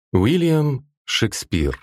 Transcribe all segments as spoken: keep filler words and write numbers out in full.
Уильям Шекспир.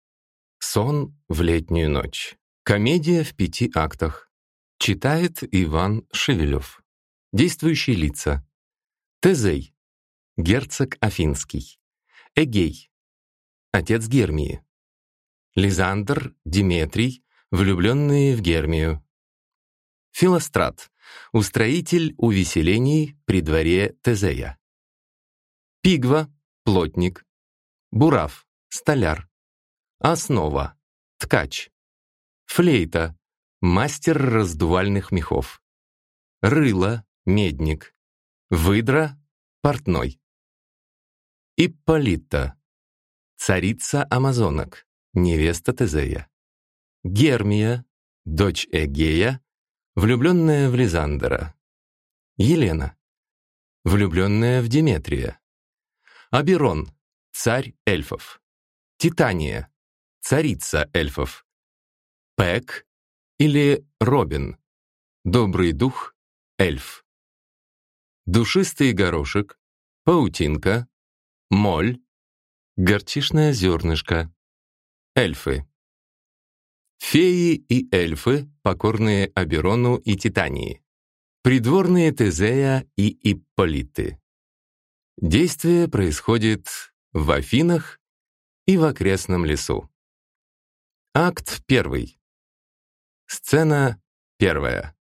Сон в летнюю ночь. Комедия в пяти актах. Читает Иван Шевелев. Действующие лица. Тезей, герцог Афинский. Эгей, отец Гермии. Лизандр, Диметрий, влюбленные в Гермию. Филострат, устроитель увеселений при дворе Тезея. Пигва, плотник. Бурав, столяр. Основа, ткач. Флейта, мастер раздувальных мехов. Рыло, медник. Выдра, портной. Ипполита, царица амазонок, невеста Тезея. Гермия, дочь Эгея, влюбленная в Лизандра. Елена, влюбленная в Диметрия. Аберон, царь эльфов. Титания, царица эльфов. Пэк или Робин, добрый дух, эльф. Душистый горошек, паутинка, моль, горчишное зернышко. Эльфы. Феи и эльфы, покорные Аберону и Титании. Придворные Тезея и Ипполиты. Действие происходит в Афинах и в окрестном лесу. Акт первый. Сцена первая.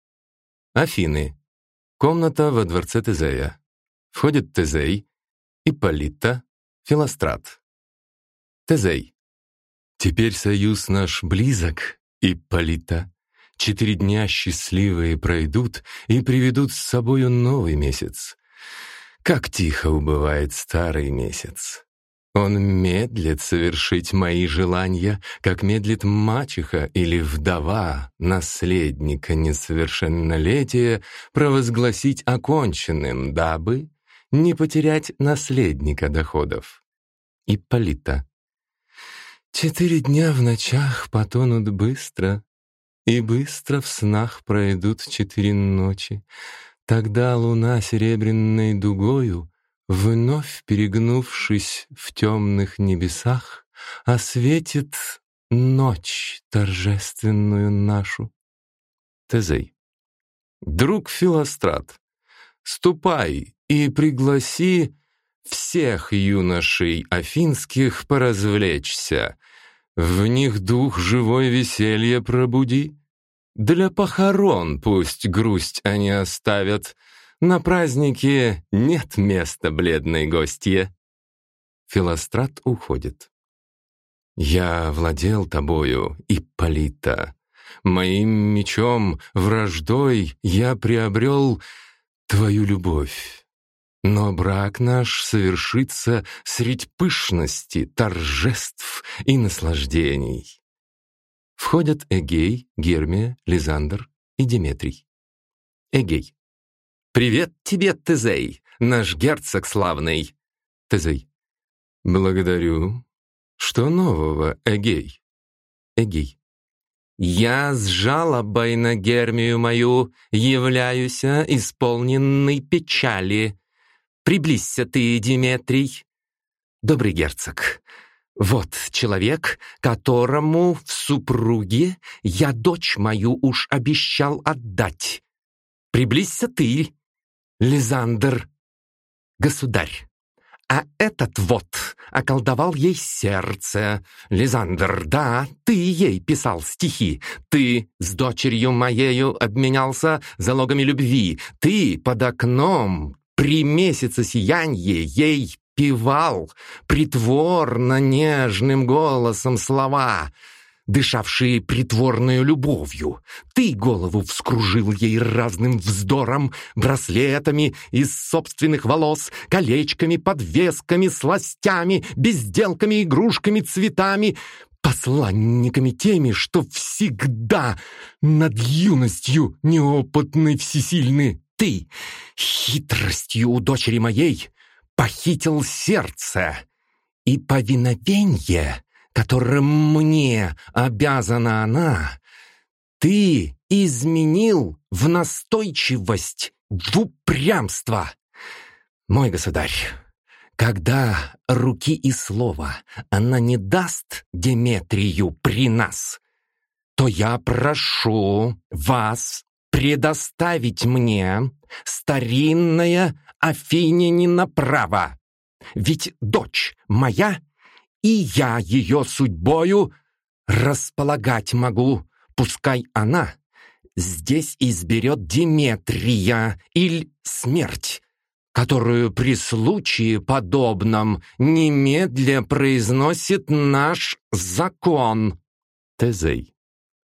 Афины. Комната во дворце Тезея. Входит Тезей, Ипполита, Филострат. Тезей. Теперь союз наш близок, Ипполита. Четыре дня счастливые пройдут и приведут с собою новый месяц. Как тихо убывает старый месяц. Он медлит совершить мои желания, как медлит мачеха или вдова наследника несовершеннолетия провозгласить оконченным, дабы не потерять наследника доходов. Ипполита. Четыре дня в ночах потонут быстро, и быстро в снах пройдут четыре ночи. Тогда луна серебряной дугою, вновь перегнувшись в темных небесах, осветит ночь торжественную нашу. Тезей. Друг Филострат, ступай и пригласи всех юношей афинских поразвлечься, в них дух живой веселья пробуди. Для похорон пусть грусть они оставят, на празднике нет места бледной гостье. Филострат уходит. Я владел тобою, Ипполита, моим мечом, враждой я приобрел твою любовь. Но брак наш совершится средь пышности, торжеств и наслаждений. Входят Эгей, Гермия, Лизандр и Диметрий. Эгей. «Привет тебе, Тезей, наш герцог славный!» Тезей. «Благодарю. Что нового, Эгей?» Эгей. «Я с жалобой на Гермию мою являюся, исполненный печали. Приблизься ты, Диметрий. Добрый герцог, вот человек, которому в супруге я дочь мою уж обещал отдать. Приблизься ты, Лизандр, государь. А этот вот околдовал ей сердце. Лизандр, да, ты ей писал стихи. Ты с дочерью моею обменялся залогами любви. Ты под окном при месяце сиянье ей певал притворно нежным голосом слова, дышавшие притворною любовью. Ты голову вскружил ей разным вздором, браслетами из собственных волос, колечками, подвесками, сластями, безделками, игрушками, цветами, посланниками теми, что всегда над юностью неопытны всесильны. Ты хитростью у дочери моей похитил сердце, и повиновенье, которым мне обязана она, ты изменил в настойчивость, в упрямство. Мой государь, Когда руки и слова она не даст Деметрию при нас, то я прошу вас предоставить мне старинное Афинянино право. Ведь дочь моя, и я ее судьбою располагать могу, пускай она здесь изберет Деметрия или смерть, которую при случае подобном немедля произносит наш закон. Тезей.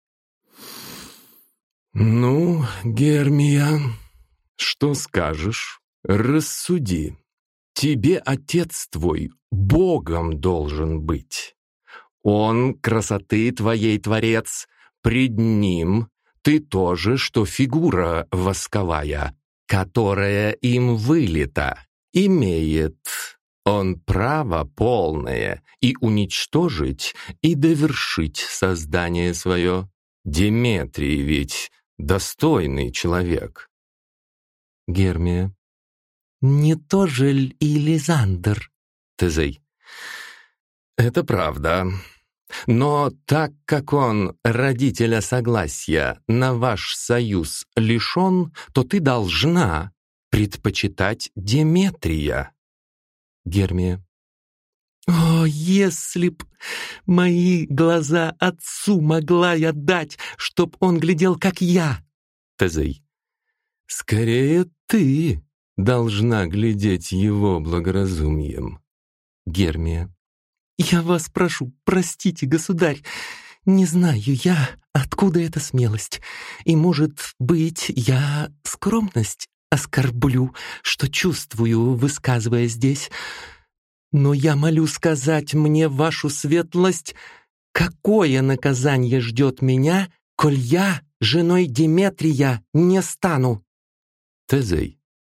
Ну, Гермия, что скажешь? Рассуди. Тебе отец твой Богом должен быть. Он красоты твоей творец, пред ним ты тоже, что фигура восковая, которая им вылита, имеет он право полное и уничтожить, и довершить создание свое. Деметрий ведь достойный человек. Гермия. Не то же ль и Лизандр? Тезей. Это правда. Но так как он, родителя согласия, на ваш союз лишен, то ты должна предпочитать Деметрия. Гермия. О, если б мои глаза отцу могла я дать, чтоб он глядел, как я. Тезей. Скорее ты должна глядеть его благоразумием. Гермия. Я вас прошу, простите, государь, не знаю я, откуда эта смелость, и, может быть, я скромность оскорблю, что чувствую, высказывая здесь, но я молю сказать мне, вашу светлость, какое наказание ждет меня, коль я женой Деметрия не стану. Тезей.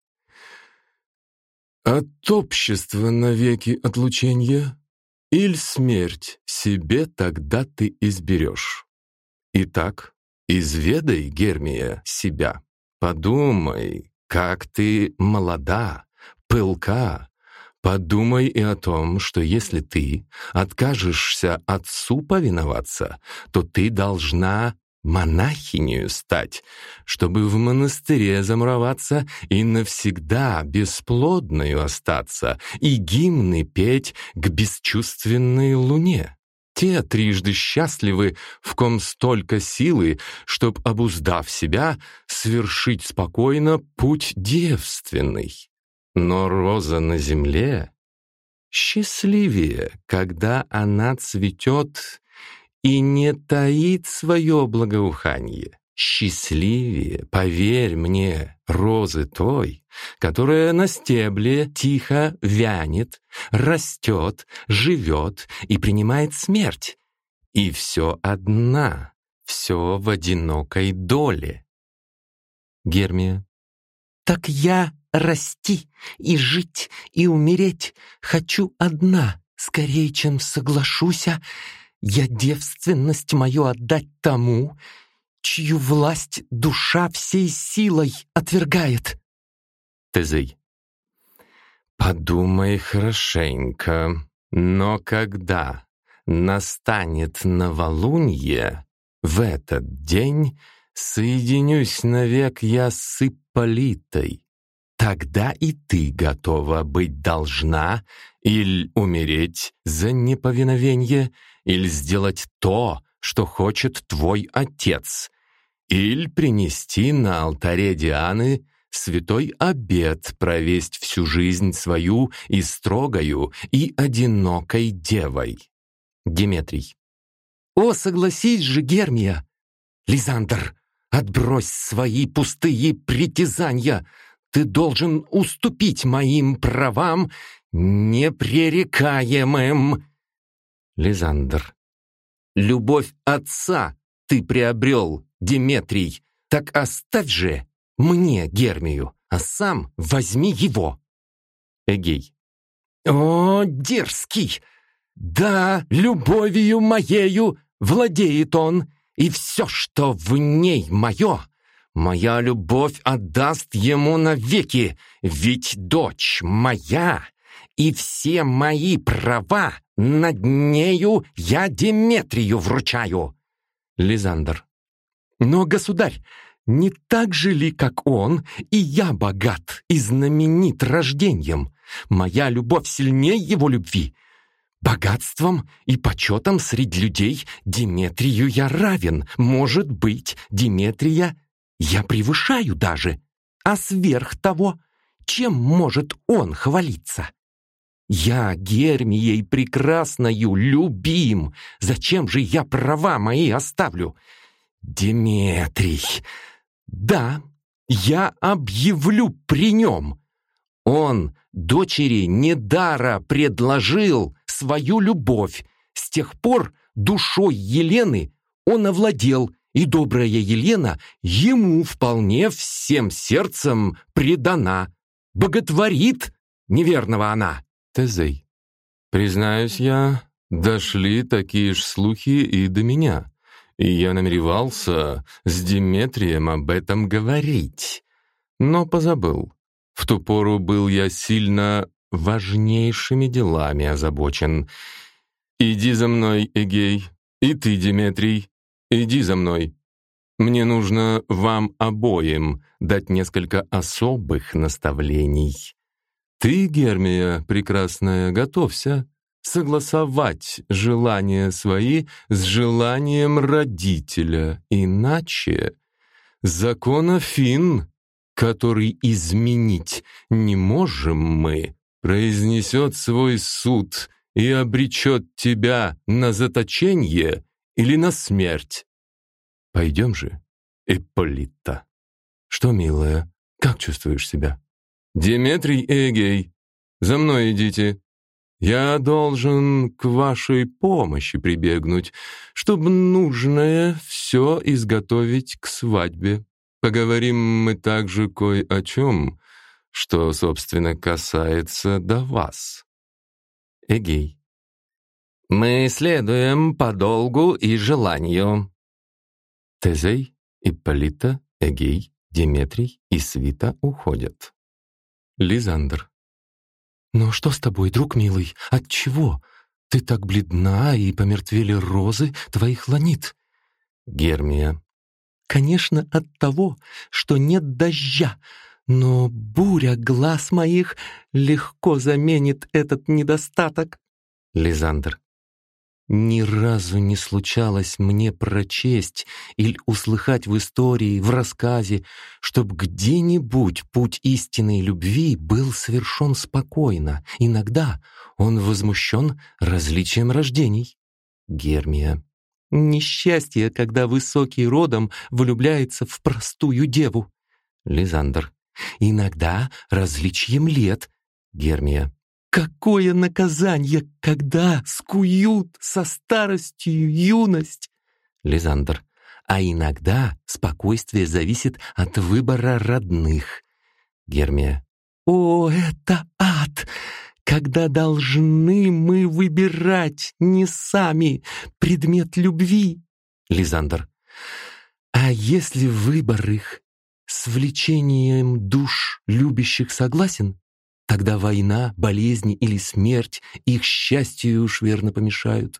От общества навеки отлученья, иль смерть себе тогда ты изберешь. Итак, изведай, Гермия, себя. Подумай, как ты молода, пылка. Подумай и о том, что если ты откажешься отцу повиноваться, то ты должна монахинею стать, чтобы в монастыре замуроваться и навсегда бесплодною остаться и гимны петь к бесчувственной луне. Те трижды счастливы, в ком столько силы, чтоб, обуздав себя, свершить спокойно путь девственный. Но роза на земле счастливее, когда она цветет и не таит свое благоуханье. Счастливее, поверь мне, розы той, которая на стебле тихо вянет, растет, живет и принимает смерть. И все одна, все в одинокой доле. Гермия. Так я расти и жить и умереть хочу одна, скорее, чем соглашуся я девственность мою отдать тому, чью власть душа всей силой отвергает. Тезей. Подумай хорошенько, но когда настанет новолунье, в этот день соединюсь навек я с Ипполитой. Тогда и ты готова быть должна или умереть за неповиновение, или сделать то, что хочет твой отец, или принести на алтаре Дианы святой обет провесть всю жизнь свою и строгою, и одинокой девой. Деметрий. О, согласись же, Гермия! Лизандр, отбрось свои пустые притязания! Ты должен уступить моим правам непререкаемым. Лизандр. Любовь отца ты приобрел, Деметрий, так оставь же мне Гермию, а сам возьми его. Эгей. О, дерзкий! Да, любовью моею владеет он, и все, что в ней мое, моя любовь отдаст ему навеки, ведь дочь моя, и все мои права над нею я Деметрию вручаю. Лизандр. Но, государь, не так же ли, как он, и я богат и знаменит рождением? Моя любовь сильнее его любви. Богатством и почетом среди людей Деметрию я равен. Может быть, Деметрия я превышаю даже. А сверх того, чем может он хвалиться? Я Гермией прекрасною любим. Зачем же я права мои оставлю? Деметрий, да, я объявлю при нем. Он дочери недара предложил свою любовь. С тех пор душой Елены он овладел, и добрая Елена ему вполне всем сердцем предана. Боготворит неверного она. Тезей. Признаюсь я, дошли такие ж слухи и до меня, и я намеревался с Деметрием об этом говорить, но позабыл. В ту пору был я сильно важнейшими делами озабочен. Иди за мной, Эгей, и ты, Деметрий, иди за мной. Мне нужно вам обоим дать несколько особых наставлений. Ты, Гермия, прекрасная, готовься согласовать желания свои с желанием родителя, иначе закон Афин, который изменить не можем мы, произнесет свой суд и обречет тебя на заточение или на смерть. Пойдем же, Ипполита. Что, милая, как чувствуешь себя? Деметрий и Эгей, за мной идите. Я должен к вашей помощи прибегнуть, чтобы нужное все изготовить к свадьбе. Поговорим мы также кое о чем, что, собственно, касается до вас. Эгей. Мы следуем по долгу и желанию. Тезей, Ипполита, Эгей, Деметрий и свита уходят. Лизандр. «Но что с тобой, друг милый? Отчего? Ты так бледна, и помертвели розы твоих ланит». Гермия. «Конечно, от того, что нет дождя, но буря глаз моих легко заменит этот недостаток». Лизандр. «Ни разу не случалось мне прочесть или услыхать в истории, в рассказе, чтоб где-нибудь путь истинной любви был совершен спокойно. Иногда он возмущен различием рождений». Гермия. «Несчастье, когда высокий родом влюбляется в простую деву». Лизандр. «Иногда различием лет». Гермия. «Какое наказание, когда скуют со старостью юность!» Лизандр. «А иногда спокойствие зависит от выбора родных». Гермия. «О, это ад! Когда должны мы выбирать не сами предмет любви!» Лизандр. «А если выбор их с влечением душ любящих согласен, тогда война, болезни или смерть их счастью уж верно помешают.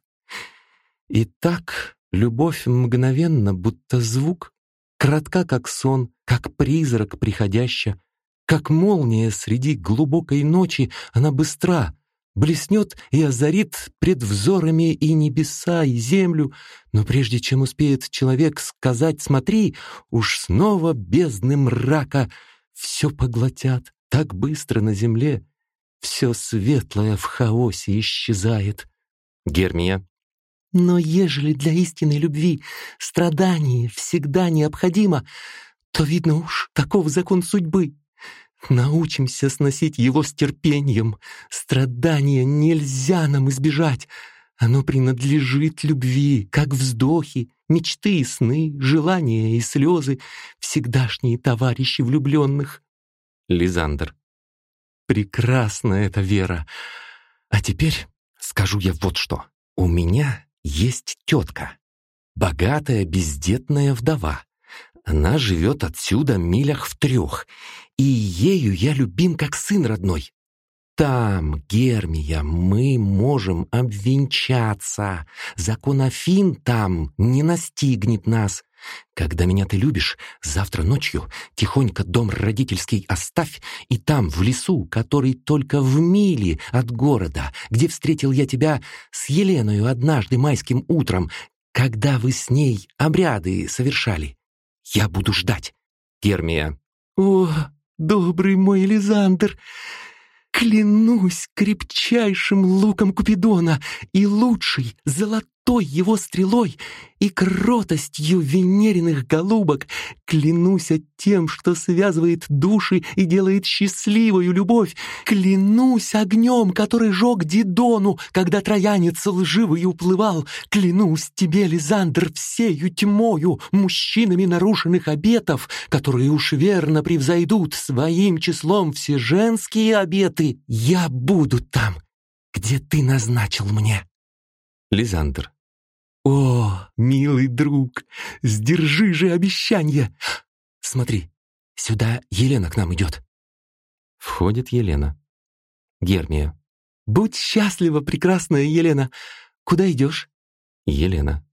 И так любовь мгновенно, будто звук, кратка, как сон, как призрак приходяща, как молния среди глубокой ночи, она быстра, блеснет и озарит пред взорами и небеса, и землю, но прежде чем успеет человек сказать «смотри», уж снова бездны мрака все поглотят. Так быстро на земле все светлое в хаосе исчезает». Гермия. «Но ежели для истинной любви страдание всегда необходимо, то, видно уж, таков закон судьбы. Научимся сносить его с терпением. Страдания нельзя нам избежать. Оно принадлежит любви, как вздохи, мечты и сны, желания и слезы, всегдашние товарищи влюбленных». Лизандр. «Прекрасна эта вера. А теперь скажу я вот что. У меня есть тетка, богатая бездетная вдова. Она живет отсюда милях в трех, и ею я любим как сын родной. там, Гермия, мы можем обвенчаться. Закон Афин там не настигнет нас. Когда меня ты любишь, завтра ночью тихонько дом родительский оставь, и там, в лесу, который только в миле от города, где встретил я тебя с Еленою однажды майским утром, когда вы с ней обряды совершали, я буду ждать. Гермия. О, добрый мой Лизандр! Клянусь крепчайшим луком Купидона и лучшей золотой его стрелой и кротостью венериных голубок, клянусь тем, что связывает души и делает счастливую любовь, клянусь огнем, который жег Дидону, когда троянец лживый уплывал, клянусь тебе, Лизандр, всею тьмою мужчинами нарушенных обетов, которые уж верно превзойдут своим числом все женские обеты, я буду там, где ты назначил мне. Лизандр. О, милый друг, сдержи же обещанье. Смотри, сюда Елена к нам идет. Входит Елена. Гермия. Будь счастлива, прекрасная Елена. Куда идешь? Елена.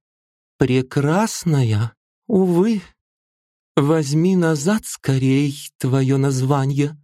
Прекрасная, увы. Возьми назад скорей твое название.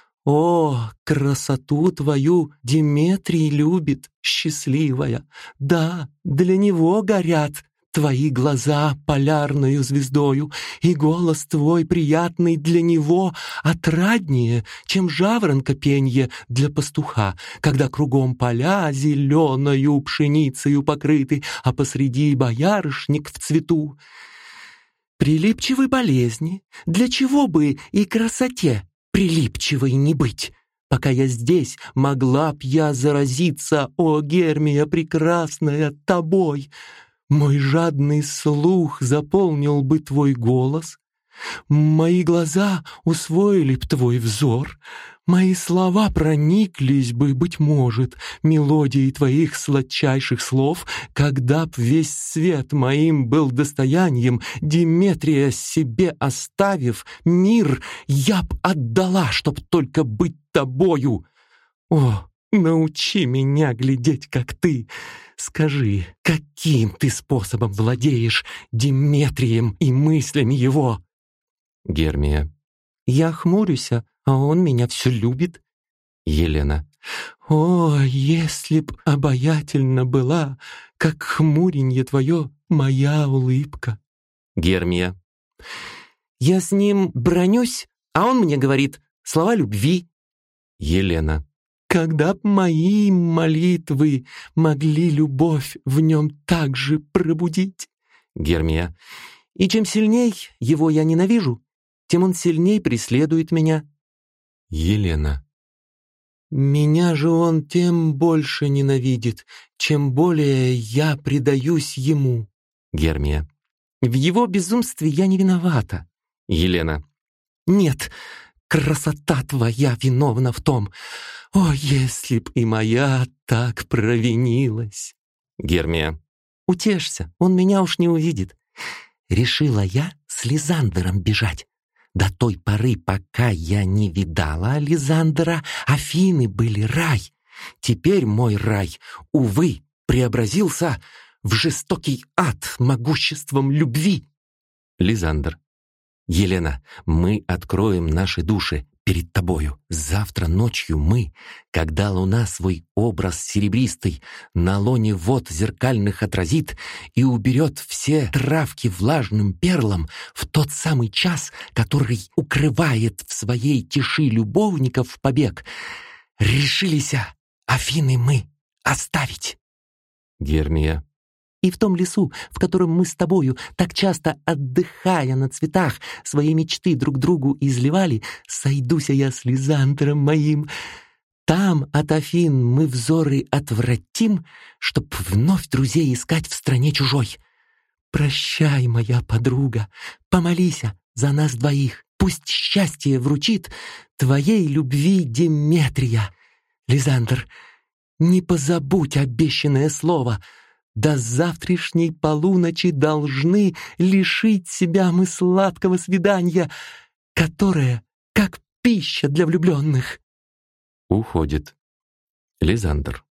О, красоту твою Деметрий любит, счастливая. Да, для него горят твои глаза полярною звездою, и голос твой приятный для него отраднее, чем жаворонка пенье для пастуха, когда кругом поля зеленою пшеницею покрыты, а посреди боярышник в цвету. Прилипчивой болезни, для чего бы и красоте прилипчивой не быть? Пока я здесь, могла б я заразиться, о, Гермия прекрасная, тобой. Мой жадный слух заполнил бы твой голос, мои глаза усвоили б твой взор, мои слова прониклись бы, быть может, мелодией твоих сладчайших слов, когда б весь свет моим был достоянием, Деметрия себе оставив, мир я б отдала, чтоб только быть тобою. О, научи меня глядеть, как ты. Скажи, каким ты способом владеешь Деметрием и мыслями его? Гермия. Я хмурюсь, а он меня все любит. Елена. О, если б обаятельна была, как хмуренье твое, моя улыбка. Гермия. Я с ним бранюсь, а он мне говорит слова любви. Елена. Когда б мои молитвы могли любовь в нем также пробудить. Гермия. И чем сильней его я ненавижу, тем он сильней преследует меня. Елена. Меня же он тем больше ненавидит, чем более я предаюсь ему. Гермия. В его безумстве я не виновата. Елена. Нет, красота твоя виновна в том. О, если б и моя так провинилась. Гермия. Утешься, он меня уж не увидит. Решила я с Лизандером бежать. До той поры, пока я не видала Лизандера, Афины были рай. Теперь мой рай, увы, преобразился в жестокий ад могуществом любви. Лизандер. Елена, мы откроем наши души перед тобою. Завтра ночью мы, когда луна свой образ серебристый на лоне вод зеркальных отразит и уберет все травки влажным перлом, в тот самый час, который укрывает в своей тиши любовников побег, решились Афины мы оставить. Гермия. И в том лесу, в котором мы с тобою, так часто отдыхая на цветах, свои мечты друг другу изливали, сойдуся я с Лизандром моим. Там от Афин мы взоры отвратим, чтоб вновь друзей искать в стране чужой. Прощай, моя подруга, помолися за нас двоих. Пусть счастье вручит твоей любви Деметрия. Лизандр, не позабудь обещанное слово. До завтрашней полуночи должны лишить себя мы сладкого свидания, которое как пища для влюбленных. Уходит. Лизандр.